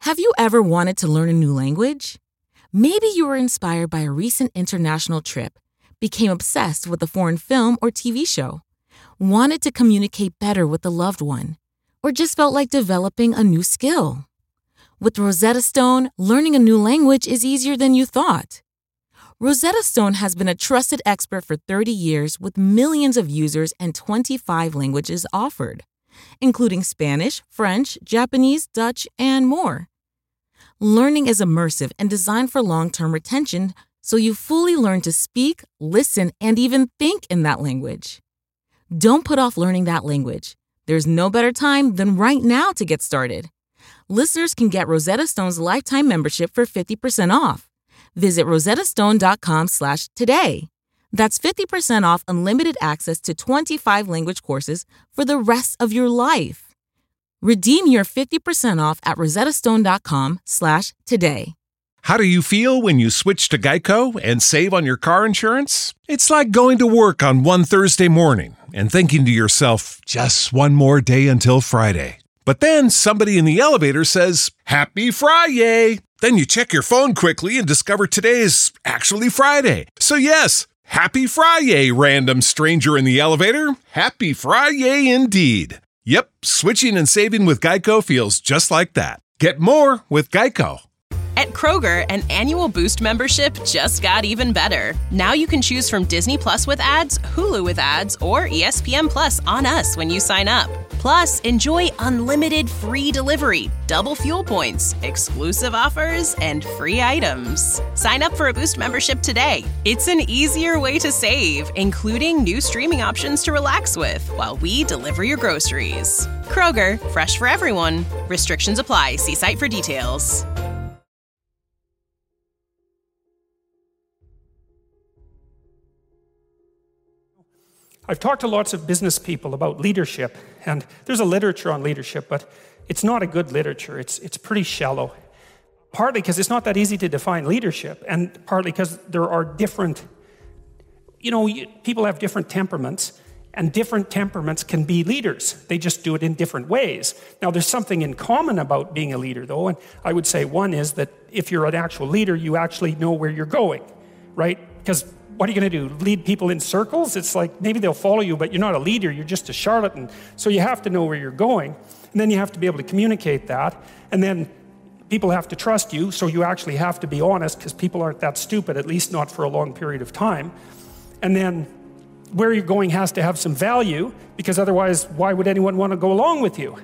Have you ever wanted to learn a new language? Maybe you were inspired by a recent international trip, became obsessed with a foreign film or TV show, wanted to communicate better with a loved one, or just felt like developing a new skill. With Rosetta Stone, learning a new language is easier than you thought. Rosetta Stone has been a trusted expert for 30 years with millions of users and 25 languages offered, including Spanish, French, Japanese, Dutch, and more. Learning is immersive and designed for long-term retention, so you fully learn to speak, listen, and even think in that language. Don't put off learning that language. There's no better time than right now to get started. Listeners can get Rosetta Stone's lifetime membership for 50% off. Visit rosettastone.com/today. That's 50% off unlimited access to 25 language courses for the rest of your life. Redeem your 50% off at rosettastone.com/today. How do you feel when you switch to Geico and save on your car insurance? It's like going to work on one Thursday morning and thinking to yourself, just one more day until Friday. But then somebody in the elevator says, "Happy Friday!" Then you check your phone quickly and discover today is actually Friday. So yes, happy Friday, random stranger in the elevator. Happy Friday indeed. Yep, switching and saving with Geico feels just like that. Get more with Geico. At Kroger, an annual Boost membership just got even better. Now you can choose from Disney Plus with ads, Hulu with ads, or ESPN Plus on us when you sign up. Plus, enjoy unlimited free delivery, double fuel points, exclusive offers, and free items. Sign up for a Boost membership today. It's an easier way to save, including new streaming options to relax with while we deliver your groceries. Kroger, fresh for everyone. Restrictions apply. See site for details. I've talked to lots of business people about leadership, and there's a literature on leadership, but it's not a good literature. It's pretty shallow. Partly because it's not that easy to define leadership, and partly because there are different, people have different temperaments, and different temperaments can be leaders. They just do it in different ways. Now, there's something in common about being a leader, though, and I would say one is that if you're an actual leader, you actually know where you're going, right? Because what are you going to do? Lead people in circles? It's like maybe they'll follow you, but you're not a leader. You're just a charlatan. So you have to know where you're going. And then you have to be able to communicate that. And then people have to trust you. So you actually have to be honest because people aren't that stupid, at least not for a long period of time. And then where you're going has to have some value because otherwise, why would anyone want to go along with you?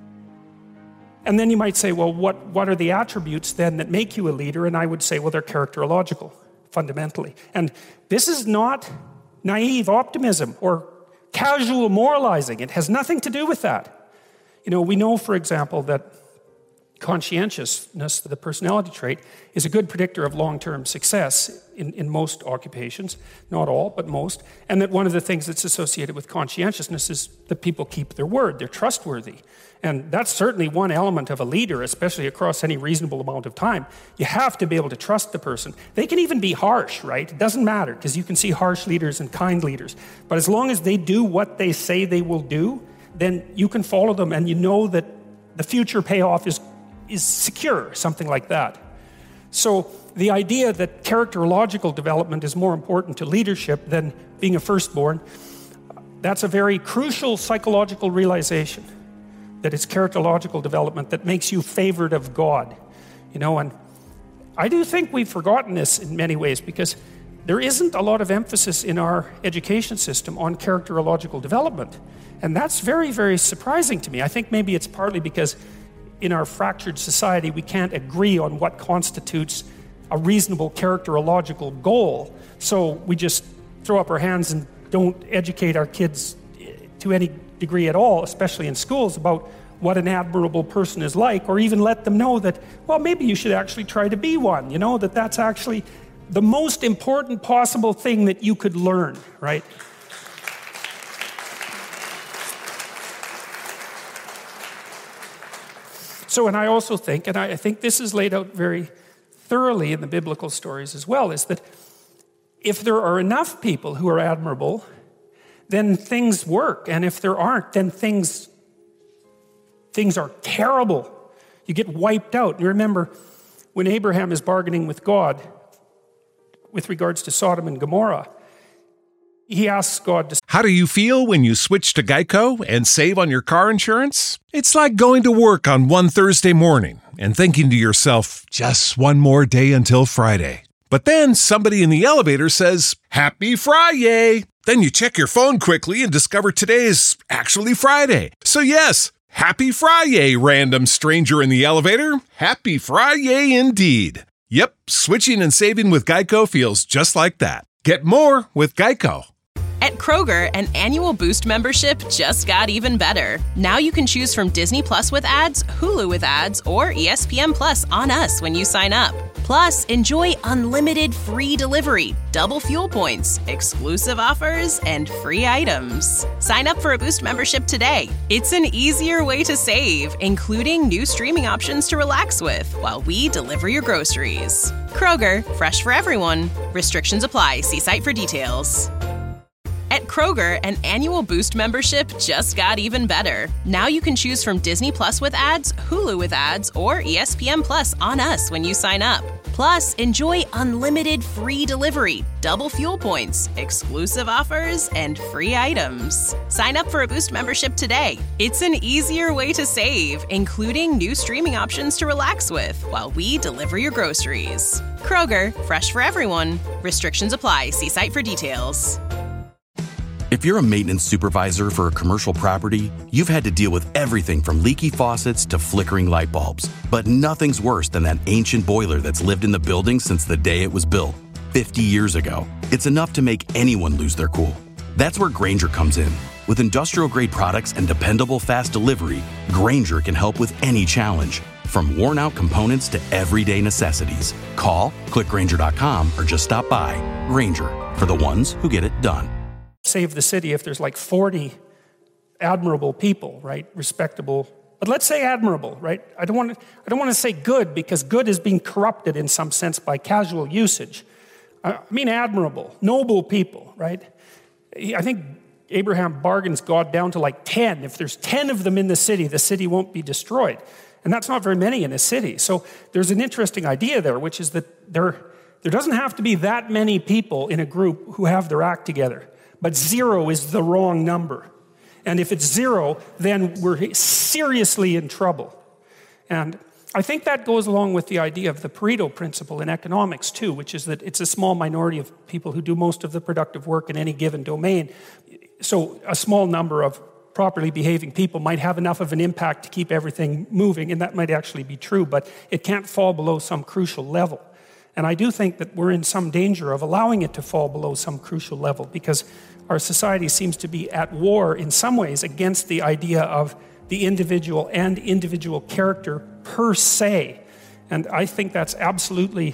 And then you might say, well, what are the attributes then that make you a leader? And I would say, well, they're characterological. Fundamentally. And this is not naive optimism or casual moralizing. It has nothing to do with that. We know, for example, that conscientiousness, the personality trait, is a good predictor of long-term success in most occupations, not all, but most, and that one of the things that's associated with conscientiousness is that people keep their word, they're trustworthy. And that's certainly one element of a leader, especially across any reasonable amount of time. You have to be able to trust the person. They can even be harsh, right? It doesn't matter, because you can see harsh leaders and kind leaders. But as long as they do what they say they will do, then you can follow them and you know that the future payoff is secure, something like that. So the idea that characterological development is more important to leadership than being a firstborn, that's a very crucial psychological realization, that it's characterological development that makes you favored of God. And I do think we've forgotten this in many ways because there isn't a lot of emphasis in our education system on characterological development. And that's very, very surprising to me. I think maybe it's partly because in our fractured society, we can't agree on what constitutes a reasonable characterological goal. So we just throw up our hands and don't educate our kids to any degree at all, especially in schools, about what an admirable person is like, or even let them know that, well, maybe you should actually try to be one, that that's actually the most important possible thing that you could learn, right? So, and I also think, and I think this is laid out very thoroughly in the biblical stories as well, is that if there are enough people who are admirable, then things work. And if there aren't, then things are terrible. You get wiped out. You remember when Abraham is bargaining with God with regards to Sodom and Gomorrah, he asks God to... How do you feel when you switch to Geico and save on your car insurance? It's like going to work on one Thursday morning and thinking to yourself, just one more day until Friday. But then somebody in the elevator says, Happy Friday! Then you check your phone quickly and discover today is actually Friday. So yes, Happy Friday, random stranger in the elevator. Happy Friday indeed. Yep, switching and saving with Geico feels just like that. Get more with Geico. At Kroger, an annual Boost membership just got even better. Now you can choose from Disney Plus with ads, Hulu with ads, or ESPN Plus on us when you sign up. Plus, enjoy unlimited free delivery, double fuel points, exclusive offers, and free items. Sign up for a Boost membership today. It's an easier way to save, including new streaming options to relax with while we deliver your groceries. Kroger, fresh for everyone. Restrictions apply. See site for details. At Kroger, an annual Boost membership just got even better. Now you can choose from Disney Plus with ads, Hulu with ads, or ESPN Plus on us when you sign up. Plus, enjoy unlimited free delivery, double fuel points, exclusive offers, and free items. Sign up for a Boost membership today. It's an easier way to save, including new streaming options to relax with while we deliver your groceries. Kroger, fresh for everyone. Restrictions apply. See site for details. If you're a maintenance supervisor for a commercial property, you've had to deal with everything from leaky faucets to flickering light bulbs. But nothing's worse than that ancient boiler that's lived in the building since the day it was built, 50 years ago. It's enough to make anyone lose their cool. That's where Grainger comes in. With industrial-grade products and dependable fast delivery, Grainger can help with any challenge, from worn-out components to everyday necessities. Call, click Grainger.com, or just stop by. Grainger, for the ones who get it done. Save the city if there's like 40 admirable people, right? Respectable. But let's say admirable, right? I don't want to say good, because good is being corrupted in some sense by casual usage. I mean admirable, noble people, right? I think Abraham bargains God down to like 10. If there's 10 of them in the city won't be destroyed. And that's not very many in a city. So there's an interesting idea there, which is that there doesn't have to be that many people in a group who have their act together. But 0 is the wrong number. And if it's 0, then we're seriously in trouble. And I think that goes along with the idea of the Pareto principle in economics too, which is that it's a small minority of people who do most of the productive work in any given domain. So a small number of properly behaving people might have enough of an impact to keep everything moving, and that might actually be true, but it can't fall below some crucial level. And I do think that we're in some danger of allowing it to fall below some crucial level, because our society seems to be at war in some ways against the idea of the individual and individual character per se. And I think that's absolutely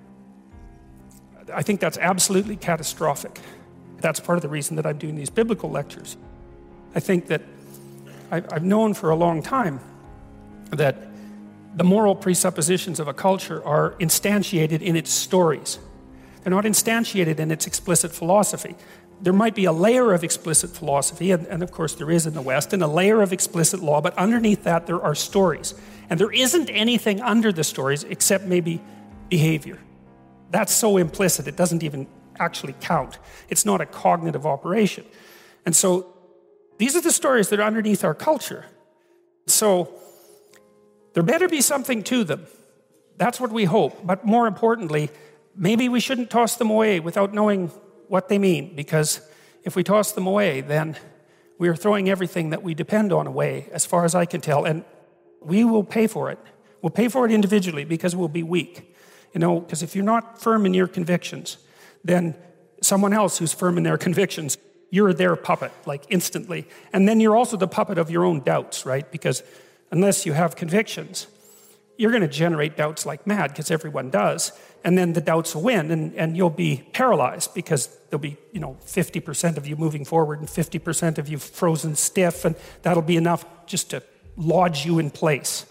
catastrophic. That's part of the reason that I'm doing these biblical lectures. I think that I've known for a long time that the moral presuppositions of a culture are instantiated in its stories. They're not instantiated in its explicit philosophy. There might be a layer of explicit philosophy, and of course there is in the West, and a layer of explicit law, but underneath that there are stories. And there isn't anything under the stories except maybe behavior. That's so implicit, it doesn't even actually count. It's not a cognitive operation. And so these are the stories that are underneath our culture. So there better be something to them. That's what we hope. But more importantly, maybe we shouldn't toss them away without knowing what they mean, because if we toss them away, then we are throwing everything that we depend on away, as far as I can tell, and we will pay for it. We'll pay for it individually because we'll be weak. Because if you're not firm in your convictions, then someone else who's firm in their convictions, you're their puppet, like instantly. And then you're also the puppet of your own doubts, right? Because unless you have convictions, you're going to generate doubts like mad, because everyone does. And then the doubts will win, and you'll be paralyzed, because there'll be 50% of you moving forward and 50% of you frozen stiff, and that'll be enough just to lodge you in place.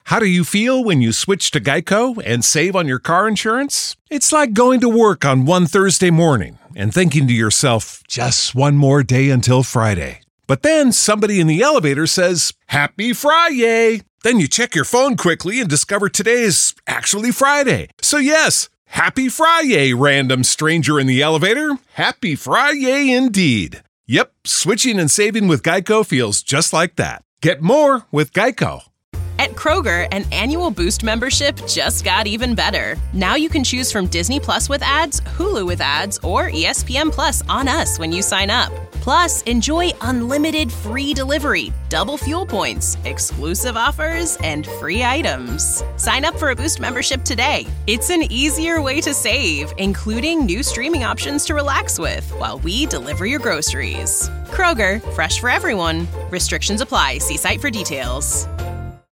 How do you feel when you switch to Geico and save on your car insurance? It's like going to work on one Thursday morning and thinking to yourself, just one more day until Friday. But then somebody in the elevator says, Happy Friday! Then you check your phone quickly and discover today's actually Friday. So yes, Happy Friday, random stranger in the elevator. Happy Friday indeed. Yep, switching and saving with Geico feels just like that. Get more with Geico. At Kroger, an annual Boost membership just got even better. Now you can choose from Disney Plus with ads, Hulu with ads, or ESPN Plus on us when you sign up. Plus, enjoy unlimited free delivery, double fuel points, exclusive offers, and free items. Sign up for a Boost membership today. It's an easier way to save, including new streaming options to relax with while we deliver your groceries. Kroger, fresh for everyone. Restrictions apply. See site for details.